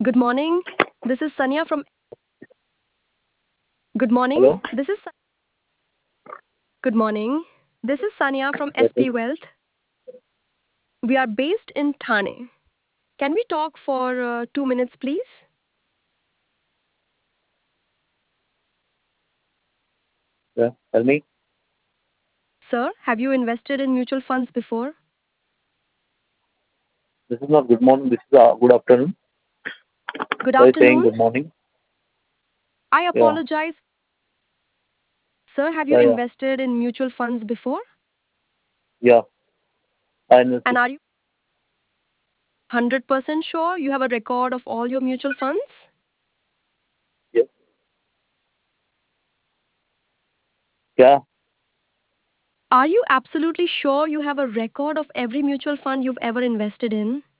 Good morning. This is Sanya from Good morning. Hello? This is Good morning. This is Sanya from Yes, SP Wealth. We are based in Thane. Can we talk for 2 minutes please? yeah. Tell me. Sir, have you invested in mutual funds before? This is not good morning. This is good afternoon. Good Why saying afternoon. good morning? I Yeah, apologize. Sir, have you yeah, yeah, invested in mutual funds before? yeah. I And understood. are you 100% sure you have a record of all your mutual funds? Yeah, yeah, Are you absolutely sure you have a record of every mutual fund you've ever invested in?